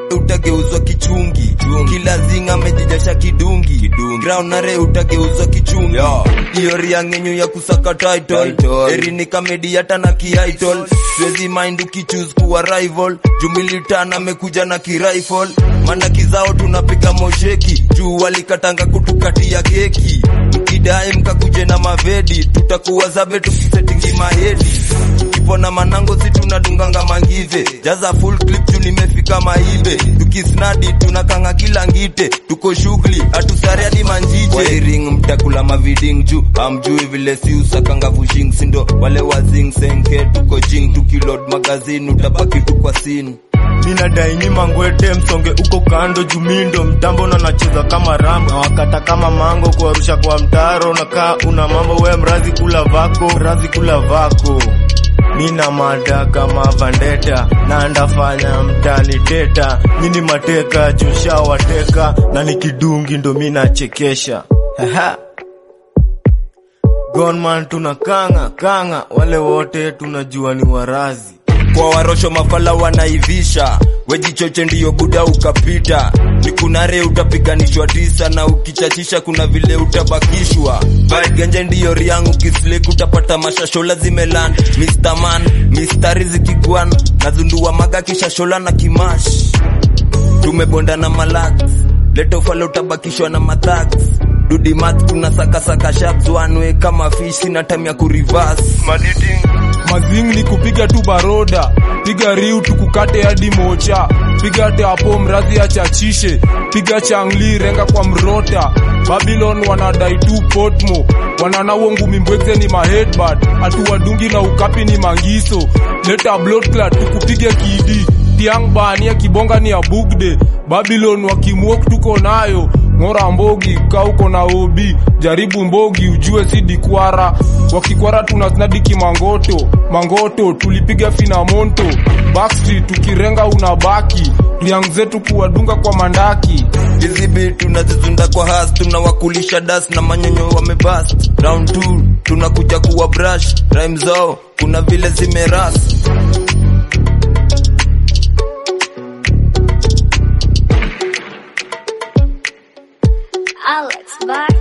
utageuzwa kichungi. Kila zinga amejijasha kidungi. Ground nare utageuzwa kichungi. Iyo riangenyu ya kusaka title. Eri ni kamedi hata na ki-idol. Siwezi mind ukichoose kuwa rival. Jumilitana mekuja na ki-rifle. Mana kizao tunapiga mosheki. Juu walikatanga kutukatia keki. Mkidai mkakuje na mavedi. Tutakuwa zabe tukisetingi mahedi. Tukipona manango si tunadunganga mangive. Jaza full clip juu nimefika maibe. Tukisnadi tunakanga kila ngite. Tuko shughuli atusare hadi manjije. Wairing mtakula maviding juu amjui vile si usakanga vushing. Sindo wale wazing senke tuko jing. Tukilord magazine utabaki tu kwa scene. Mina daini mangwete msonge uko kando jumindo. Mtambo na nacheza kama rambo. Na wakata kama mango kuarusha kwa mtaro. Nakaa una mambo we mrazi kula vako. Mina mada kama vandeta. Na ndafanya mtani teta. Mini mateka jusha wateka. Na nikidungi ndo mina chekesha. Haha. Gunman tunakanga. Wale wote tunajua ni warazi. Kwa warosho mafala wanaivisha. Wejichoche ndiyo buda ukapita. Nikunare utapiganishwa tisa. Na ukichachisha kuna vile utabakishwa. Bad genje ndiyo riangu kislick. Utapata mashashola zimeland. Mr. Man, mistari zikiguan. Nazundua maga kisha shola na kimash. Tumebonda na malax. Leto fala utabakishwa na mathags. Dudi mat kuna saka sharps one way kama fish. Sina time ya kureverse. Mazing ni kupiga tu baroda. Piga riu tukukate hadi mocha. Piga te hapo mrazi achachishe. Piga changli renga kwa mrota. Babylon wanadai tu potmo. Wanana wongu mimbwekze ni maheadbad. Atu wadungi na ukapi ni mangiso. Leta blood clot tukupige kidi. Tiang bani ya kibonga ni ya bugde. Babylon wakimwok tuko nayo. Ngora mbogi kauko na obi. Jaribu mbogi ujue si dikwara. Wakikwara tunasnadi Mangoto tulipiga finamonto. Backstreet tukirenga unabaki. Riang zetu kuwadunga kwa mandaki. Hizi beat tunazizunda kwa has. Tunawakulisha dust na manyonyo wamebust. Round 2 tunakuja kuwa brush. Rhyme zao kuna vile zimeras. Alex Bar